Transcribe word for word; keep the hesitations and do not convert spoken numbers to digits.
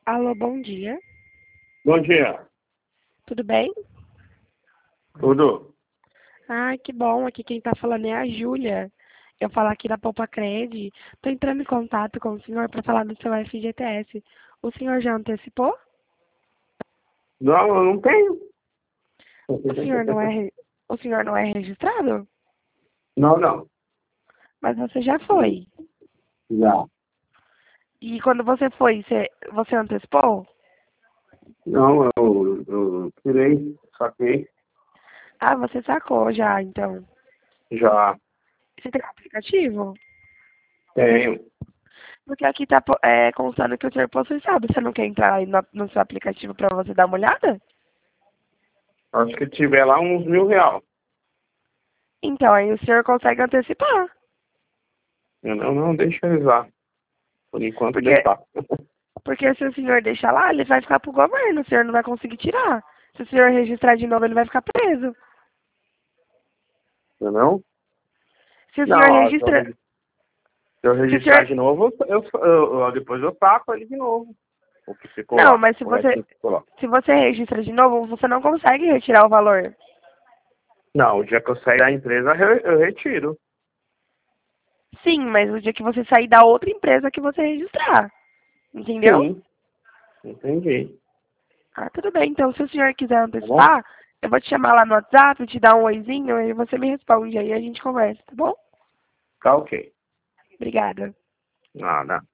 Alô, bom dia. Bom dia. Tudo bem? Tudo? Ai, que bom. Aqui quem tá falando é a Júlia. Eu falo aqui da Poupa Cred. Tô entrando em contato com o senhor para falar do seu F G T S. O senhor já antecipou? Não, eu não tenho. O senhor não é, re- o senhor não é registrado? Não, não. Mas você já foi. Já. E quando você foi, você, você antecipou? Não, eu, eu tirei, saquei. Ah, você sacou já, então. Já Você tem um aplicativo? tenho. Porque aqui tá po- é, constando que o senhor possui, sabe? Você não quer entrar aí no, no seu aplicativo para você dar uma olhada? Acho que tiver lá uns mil real. Então, aí o senhor consegue antecipar. Eu não, não, deixa eu usar. Por enquanto, Porque, deixar. porque se o senhor deixar lá, ele vai ficar pro governo, o senhor não vai conseguir tirar. Se o senhor registrar de novo, ele vai ficar preso. Entendeu? Se o senhor Não, se eu, registra. regi- se eu Se o registrar senhor. de novo, eu, eu, eu- depois eu saco ele de novo. O que ficou Não, lá. mas se O você. restinho que ficou lá. Se você registra de novo, você não consegue retirar o valor. Não, o dia que eu sair da empresa, eu, eu retiro. Sim, mas o dia que você sair da outra empresa que você registrar. Entendeu? Sim, entendi. Ah, tudo bem. Então, se o senhor quiser Tá bom? antecipar, eu vou te chamar lá no WhatsApp, te dar um oizinho, e você me responde aí e a gente conversa, tá bom? Tá ok. Obrigada. Nada.